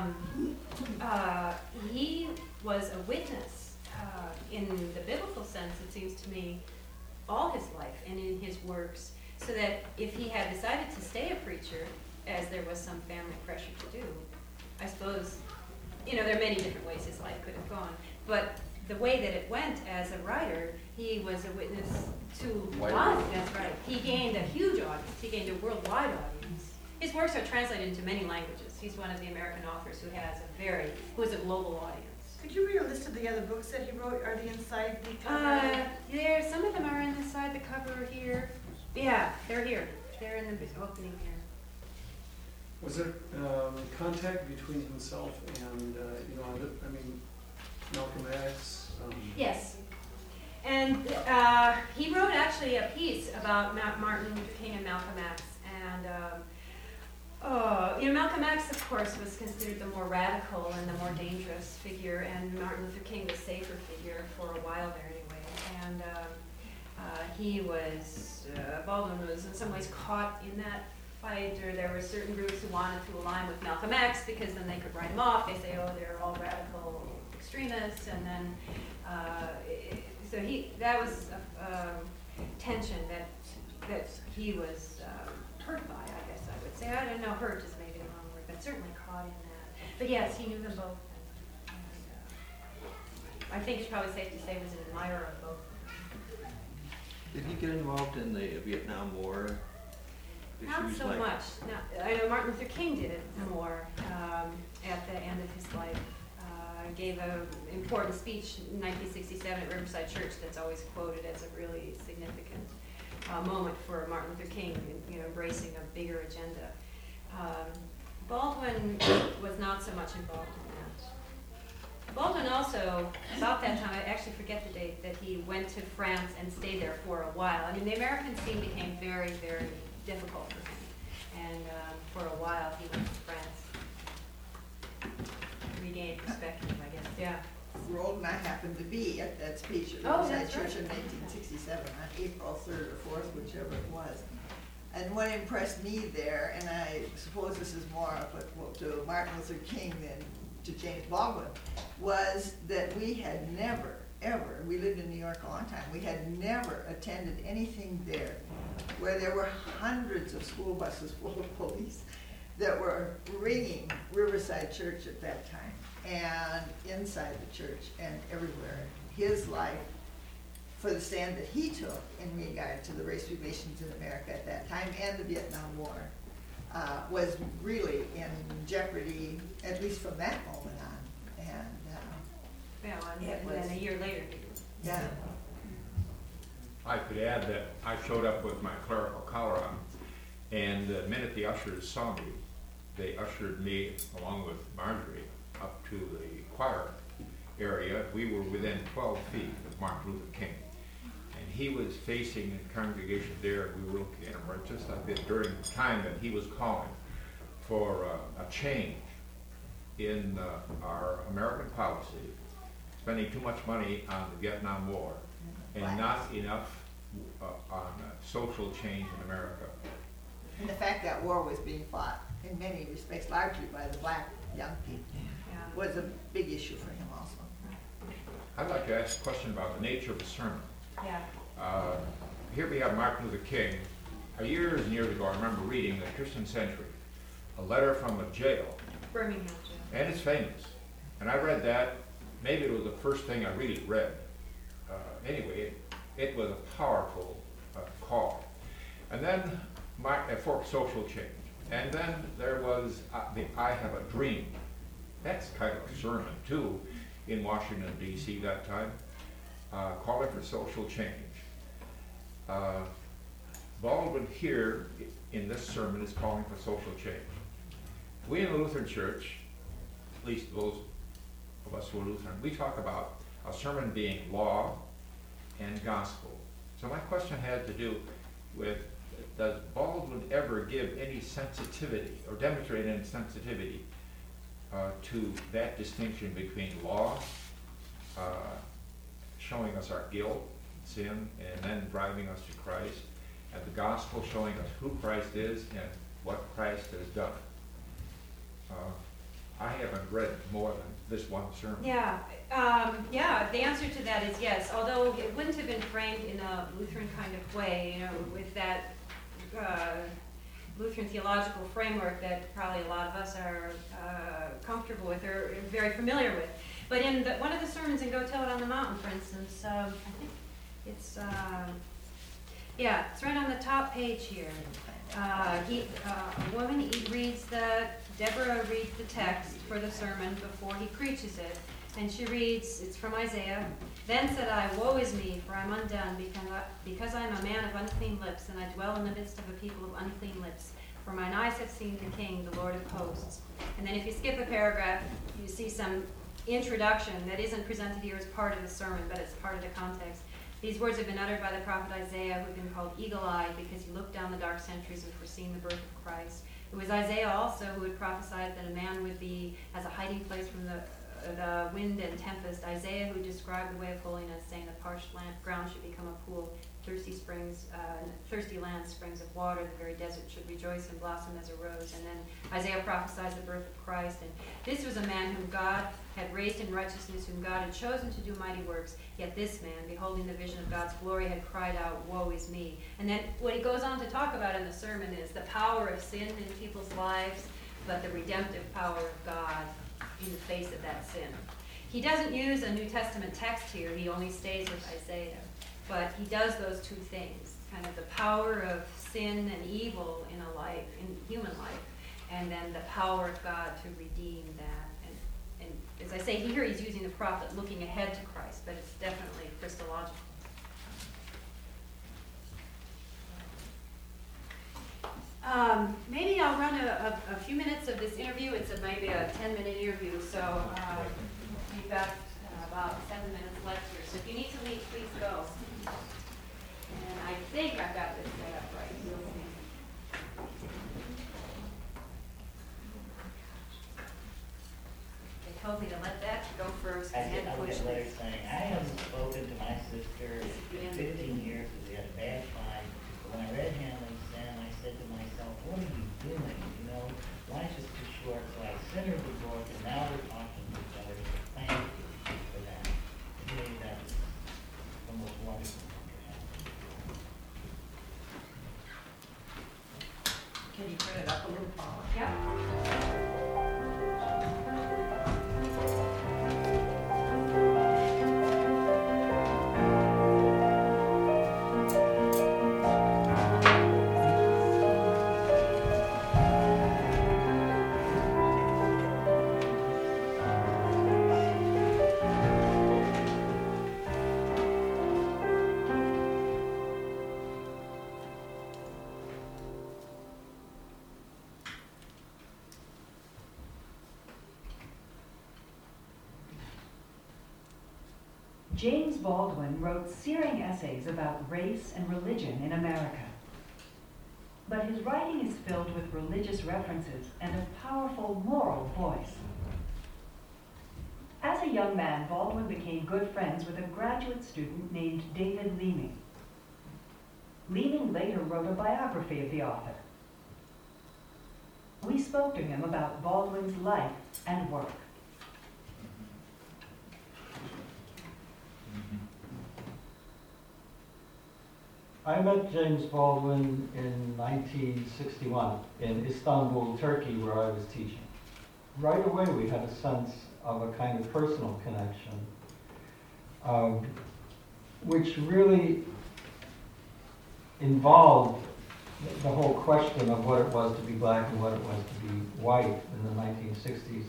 he was a witness in the biblical sense, it seems to me, all his life and in his works, so that if he had decided to stay a preacher, as there was some family pressure to do, I suppose you know, there are many different ways his life could have gone, but the way that it went as a writer, he was a witness to Wide lots. audience. That's right. He gained a huge audience. He gained a worldwide audience. His works are translated into many languages. He's one of the American authors who has a global audience. Could you read a list of the other books that he wrote? Are they inside the cover? Some of them are inside the cover here. Yeah, they're here. They're in the opening here. Was there contact between himself and, Malcolm X? Yes. And he wrote actually a piece about Martin Luther King and Malcolm X. And Malcolm X, of course, was considered the more radical and the more dangerous figure, and Martin Luther King the safer figure for a while there anyway. And Baldwin was in some ways caught in that fight, or there were certain groups who wanted to align with Malcolm X because then they could write him off. They say, oh, they're all radical extremists, and then that was a tension that he was hurt by, I guess I would say. I don't know, hurt is maybe the wrong word, but certainly caught in that. But yes, he knew them both. I think it's probably safe to say he was an admirer of both. Did he get involved in the Vietnam War Not issues so like- much. I know Martin Luther King did it more at the end of his life. Gave an important speech in 1967 at Riverside Church that's always quoted as a really significant moment for Martin Luther King, embracing a bigger agenda. Baldwin was not so much involved in that. Baldwin also, about that time, I actually forget the date, that he went to France and stayed there for a while. I mean, the American scene became very, very difficult for him. And for a while, he went to France. Regained perspective, I guess, yeah. Roald and I happened to be at that speech at Oh, Riverside that's Church right. in 1967, on April 3rd or 4th, whichever it was. And what impressed me there, and I suppose this is more applicable to Martin Luther King than to James Baldwin, was that we had never, ever, we lived in New York a long time, we had never attended anything there where there were hundreds of school buses full of police that were ringing Riverside Church at that time, and inside the church and everywhere. His life, for the stand that he took in regard to the race relations in America at that time and the Vietnam War, was really in jeopardy, at least from that moment on. And And then a year later, yeah, I could add that I showed up with my clerical collar on, and the minute the ushers saw me, they ushered me, along with Marjorie, up to the choir area. We were within 12 feet of Martin Luther King, and he was facing the congregation there. We were looking at him right just like this during the time that he was calling for a change in our American policy, spending too much money on the Vietnam War and not enough on social change in America. and the fact that war was being fought in many respects largely by the black young people yeah. was a big issue for him also. I'd like to ask a question about the nature of the sermon. Yeah. Here we have Martin Luther King. Years and years ago, I remember reading the Christian Century, a letter from a jail, Birmingham jail. and it's famous. And I read that. Maybe it was the first thing I really read. Anyway, it was a powerful call. And then for social change. And then there was the I Have a Dream. That's kind of a sermon, too, in Washington, D.C. that time, calling for social change. Baldwin here in this sermon is calling for social change. We in the Lutheran Church, at least those of us who are Lutheran, we talk about a sermon being law and gospel. So my question had to do with, does Baldwin ever give any sensitivity or demonstrate any sensitivity to that distinction between law, showing us our guilt, sin, and then driving us to Christ, and the gospel showing us who Christ is and what Christ has done? I haven't read more than this one sermon. Yeah, the answer to that is yes, although it wouldn't have been framed in a Lutheran kind of way, with that Lutheran theological framework that probably a lot of us are comfortable with or very familiar with. But in one of the sermons in Go Tell It on the Mountain, for instance, I think it's, it's right on the top page here. A woman Deborah reads the text for the sermon before he preaches it, and she reads, it's from Isaiah, "Then said I, woe is me, for I'm undone, because I am a man of unclean lips, and I dwell in the midst of a people of unclean lips. For mine eyes have seen the King, the Lord of hosts." And then if you skip a paragraph, you see some introduction that isn't presented here as part of the sermon, but it's part of the context. These words have been uttered by the prophet Isaiah, who had been called eagle-eyed because he looked down the dark centuries and foreseen the birth of Christ. It was Isaiah also who had prophesied that a man would be as a hiding place from the wind and tempest. Isaiah who described the way of holiness, saying the parched ground should become a pool, thirsty land, springs of water. The very desert should rejoice and blossom as a rose. And then Isaiah prophesies the birth of Christ. And this was a man whom God had raised in righteousness, whom God had chosen to do mighty works. Yet this man, beholding the vision of God's glory, had cried out, "Woe is me." And then what he goes on to talk about in the sermon is the power of sin in people's lives, but the redemptive power of God in the face of that sin. He doesn't use a New Testament text here. He only stays with Isaiah. But he does those two things, kind of the power of sin and evil in a life, in human life, and then the power of God to redeem that. And as I say, here he's using the prophet looking ahead to Christ, but it's definitely Christological. Maybe I'll run a few minutes of this interview. It's maybe a 10-minute interview, so we've got about 7 minutes left here. So if you need to leave, please go. And I think I've got this set up right. They told me to let that go first I and get then push a letter this. saying, I haven't spoken to my sister in 15 years because we had a bad fight. But when I read Handling Sin, I said to myself, what are you doing? You know, life's just too short. So I sent her the book, and now we're talking to each other. So thank you for that. To me, that's the most wonderful thing that happened. Can you turn it up a little, Paula? Yep. James Baldwin wrote searing essays about race and religion in America. But his writing is filled with religious references and a powerful moral voice. As a young man, Baldwin became good friends with a graduate student named David Leeming. Leeming later wrote a biography of the author. We spoke to him about Baldwin's life and work. I met James Baldwin in 1961 in Istanbul, Turkey, where I was teaching. Right away we had a sense of a kind of personal connection, which really involved the whole question of what it was to be black and what it was to be white in the 1960s.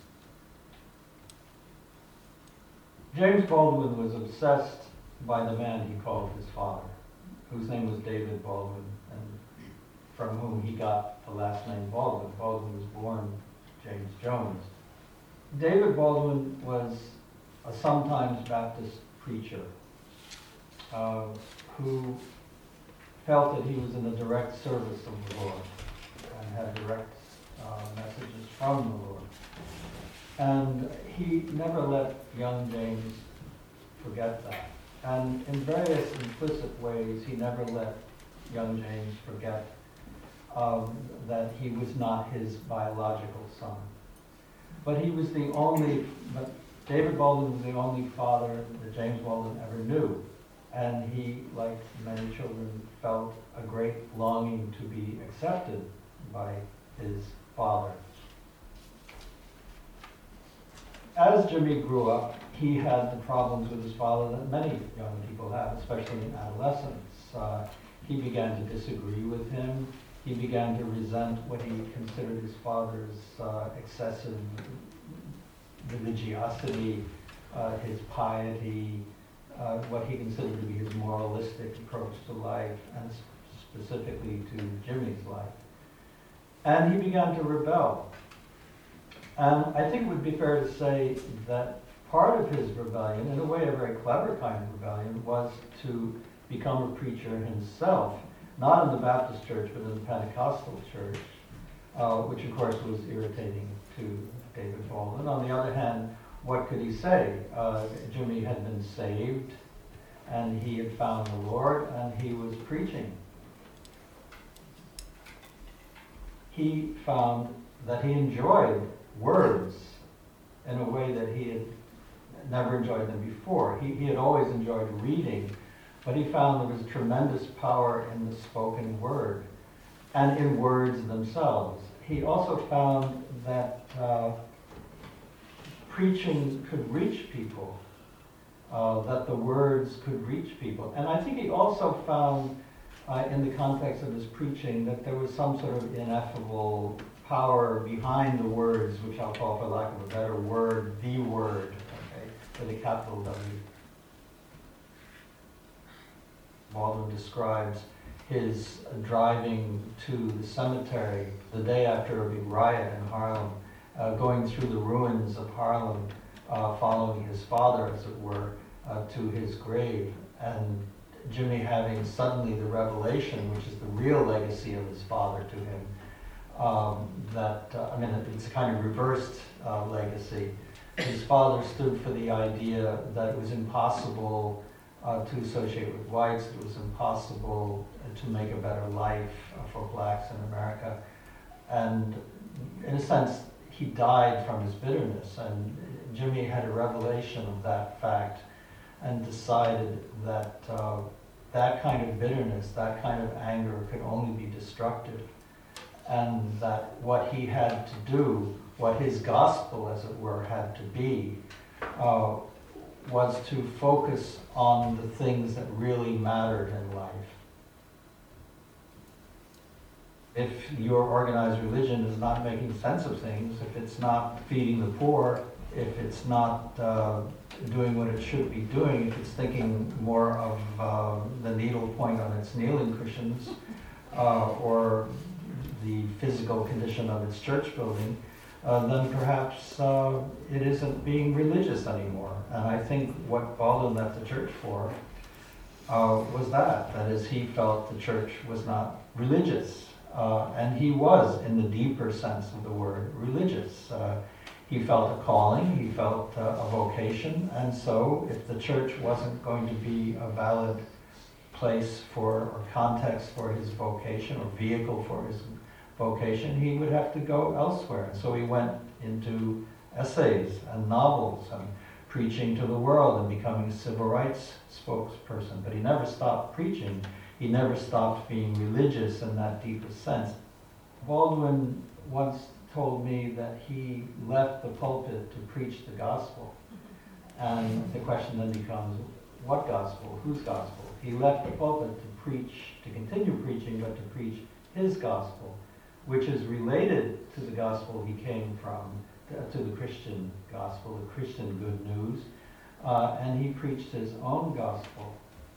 James Baldwin was obsessed by the man he called his father, whose name was David Baldwin, and from whom he got the last name Baldwin. Baldwin was born James Jones. David Baldwin was a sometimes Baptist preacher who felt that he was in the direct service of the Lord and had direct messages from the Lord. And he never let young James forget that. And in various implicit ways, he never let young James forget that he was not his biological son. But David Baldwin was the only father that James Baldwin ever knew. And he, like many children, felt a great longing to be accepted by his father. as Jimmy grew up, he had the problems with his father that many young people have, especially in adolescence. He began to disagree with him. He began to resent what he considered his father's excessive religiosity, his piety, what he considered to be his moralistic approach to life, and specifically to Jimmy's life. And he began to rebel. And I think it would be fair to say that part of his rebellion, in a way a very clever kind of rebellion, was to become a preacher himself, not in the Baptist church, but in the Pentecostal church, which of course was irritating to David Baldwin. On the other hand, what could he say? Jimmy had been saved, and he had found the Lord, and he was preaching. He found that he enjoyed words in a way that he had never enjoyed them before. He had always enjoyed reading, but he found there was tremendous power in the spoken word and in words themselves. He also found that preaching could reach people, that the words could reach people. And I think he also found, in the context of his preaching, that there was some sort of ineffable power behind the words, which I'll call, for lack of a better word, the word, okay, with a capital W. Baldwin describes his driving to the cemetery the day after a big riot in Harlem, going through the ruins of Harlem, following his father, as it were, to his grave, and Jimmy having suddenly the revelation, which is the real legacy of his father to him, it's a kind of reversed legacy. His father stood for the idea that it was impossible to associate with whites, it was impossible to make a better life for blacks in America. And in a sense, he died from his bitterness, and Jimmy had a revelation of that fact and decided that that kind of bitterness, that kind of anger could only be destructive, and that what he had to do, what his gospel, as it were, had to be, was to focus on the things that really mattered in life. If your organized religion is not making sense of things, if it's not feeding the poor, if it's not doing what it should be doing, if it's thinking more of the needle point on its kneeling cushions, or the physical condition of its church building, then perhaps it isn't being religious anymore. And I think what Baldwin left the church for was that is, he felt the church was not religious. And he was, in the deeper sense of the word, religious. He felt a calling, he felt a vocation, and so if the church wasn't going to be a valid place for, or context for his vocation, or vehicle for his vocation, he would have to go elsewhere. And so he went into essays and novels and preaching to the world and becoming a civil rights spokesperson. But he never stopped preaching. He never stopped being religious in that deepest sense. Baldwin once told me that he left the pulpit to preach the gospel. And the question then becomes, what gospel? Whose gospel? He left the pulpit to preach, to continue preaching, but to preach his gospel, which is related to the gospel he came from, to the Christian gospel, the Christian good news. And he preached his own gospel.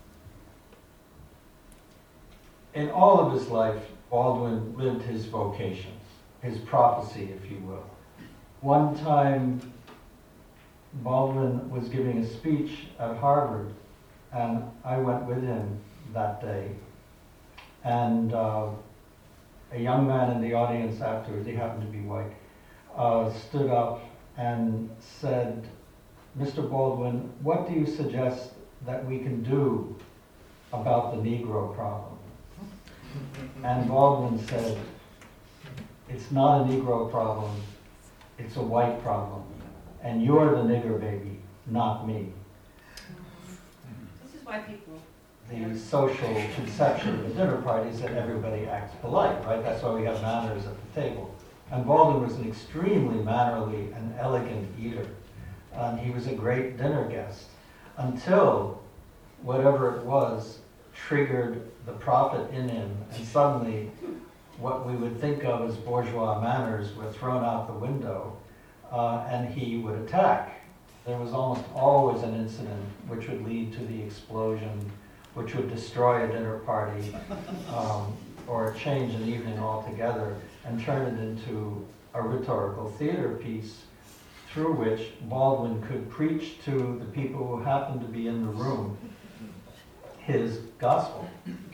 In all of his life, Baldwin lived his vocations, his prophecy, if you will. One time, Baldwin was giving a speech at Harvard, and I went with him that day. And a young man in the audience afterwards, he happened to be white, stood up and said, "Mr. Baldwin, what do you suggest that we can do about the Negro problem?" And Baldwin said, "It's not a Negro problem, it's a white problem. And you're the nigger baby, not me." This is why people... The social conception of the dinner party is that everybody acts polite, right? That's why we have manners at the table. And Baldwin was an extremely mannerly and elegant eater. and he was a great dinner guest, until whatever it was triggered the prophet in him, and suddenly what we would think of as bourgeois manners were thrown out the window, and he would attack. There was almost always an incident which would lead to the explosion, which would destroy a dinner party, or change an evening altogether, and turn it into a rhetorical theater piece through which Baldwin could preach to the people who happened to be in the room his gospel.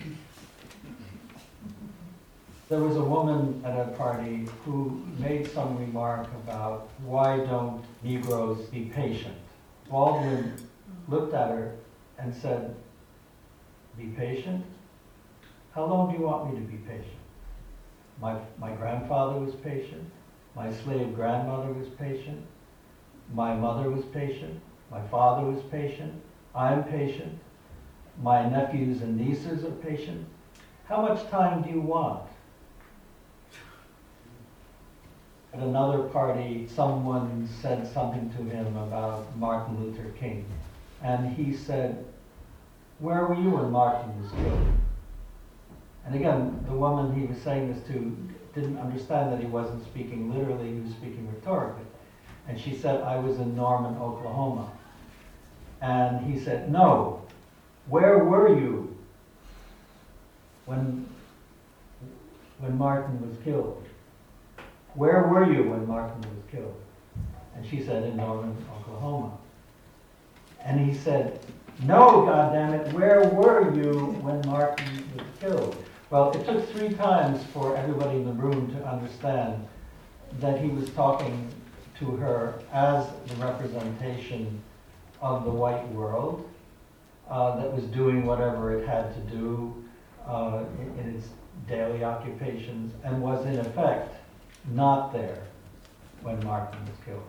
There was a woman at a party who made some remark about why don't Negroes be patient. Baldwin looked at her and said, "Be patient? How long do you want me to be patient? My grandfather was patient. My slave grandmother was patient. My mother was patient. My father was patient. I'm patient. My nephews and nieces are patient. How much time do you want?" At another party, someone said something to him about Martin Luther King. And he said, "Where were you when Martin was killed?" And again, the woman he was saying this to didn't understand that he wasn't speaking literally, he was speaking rhetorically. And she said, "I was in Norman, Oklahoma." And he said, "No, where were you when Martin was killed? Where were you when Martin was killed?" And she said, "In Norman, Oklahoma." And he said, "No, goddammit, where were you when Martin was killed?" Well, it took 3 times for everybody in the room to understand that he was talking to her as the representation of the white world that was doing whatever it had to do in its daily occupations, and was in effect not there when Martin was killed.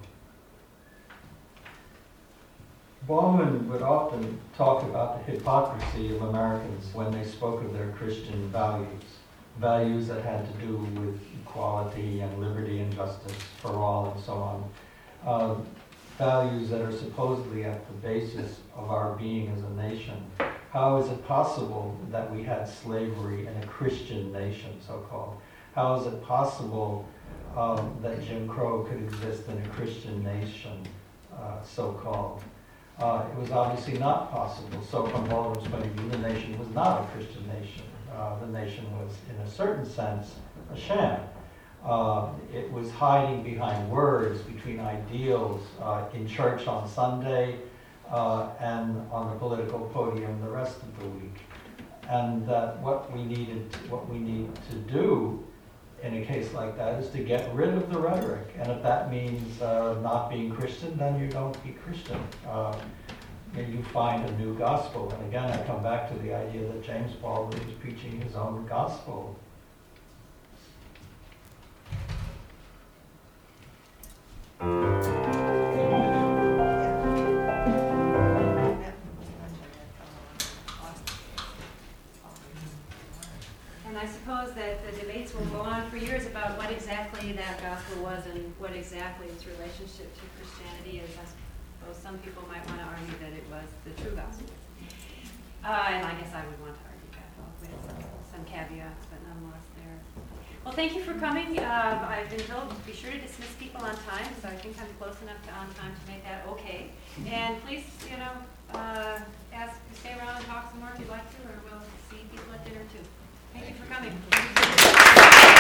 Baldwin would often talk about the hypocrisy of Americans when they spoke of their Christian values that had to do with equality and liberty and justice for all and so on, values that are supposedly at the basis of our being as a nation. How is it possible that we had slavery in a Christian nation, so-called? How is it possible that Jim Crow could exist in a Christian nation, so-called? It was obviously not possible. So from Baldwin's point of view, the nation was not a Christian nation. The nation was, in a certain sense, a sham. It was hiding behind words, between ideals, in church on Sunday, and on the political podium the rest of the week. And that what we need to do in a case like that is to get rid of the rhetoric. And if that means not being Christian, then you don't be Christian. You find a new gospel. And again, I come back to the idea that James Baldwin was preaching his own gospel. And I suppose that the debates will go on for years about what exactly that gospel was and what exactly its relationship to Christianity is. I suppose some people might want to argue that it was the true gospel. And I guess I would want to argue that with some caveats, but nonetheless there. Well, thank you for coming. I've been told to be sure to dismiss people on time, so I think I'm close enough to on time to make that okay. And please, ask to stay around and talk some more if you'd like to, or we'll see people at dinner too. Thank you for coming.